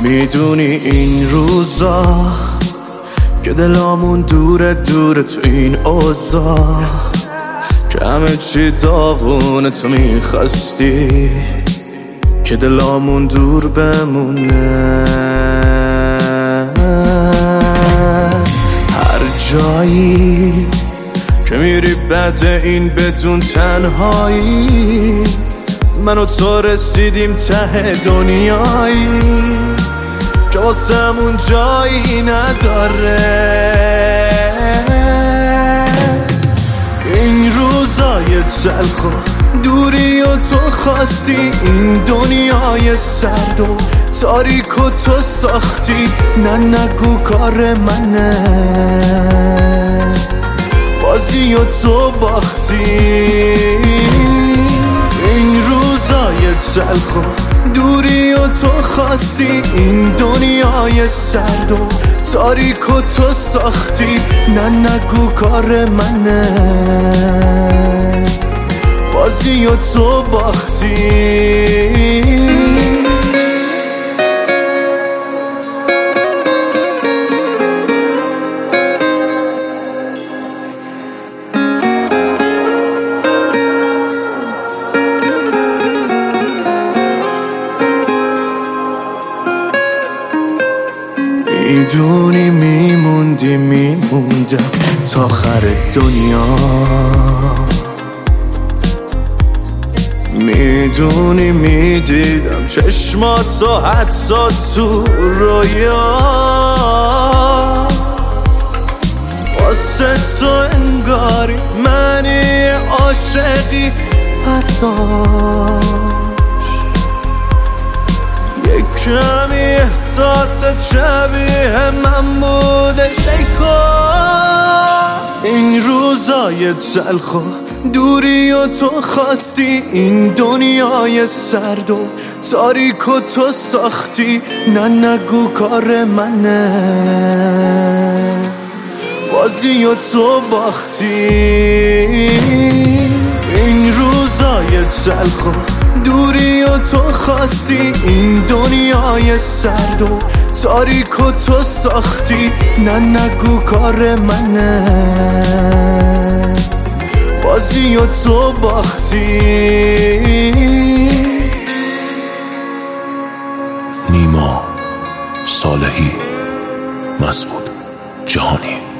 میدونی این روزا که دلامون دوره دوره تو این اوضاع، که همه چی داغونه تو میخواستی که دلامون دور بمونه. هر جایی که میری بعد این بدون تنهایی، من و تو رسیدیم ته دنیایی که واسمون جایی نداره. این روزای تلخ و دوری و تو خواستی، این دنیای سرد و تاریک و تو ساختی. نه نگو کار منه، بازی و تو باختی. این روزای تلخ و دوری و تو خواستی، این دنیای سرد و تاریک و تو ساختی. نه نگو کار منه، بازی و تو باختی. میدونی میموندم تا آخر دنیا، میدونی میدیدم چشماتو حتی تو رویا. واسه تو انگاری منی عاشقی برداشت، یک کمی احساست شبیه من بوده شیکا. این روزای تلخ و دوری و تو خواستی، این دنیای سرد و تاریک و تو ساختی. نه نگو کار منه، بازی و تو باختی. این روزای تلخ و دوری و تو خواستی، این دنیای سرد و تاریک و تو ساختی. نه نگو کار منه، بازی و تو باختی. نیما صالحی، مسعود جهانی.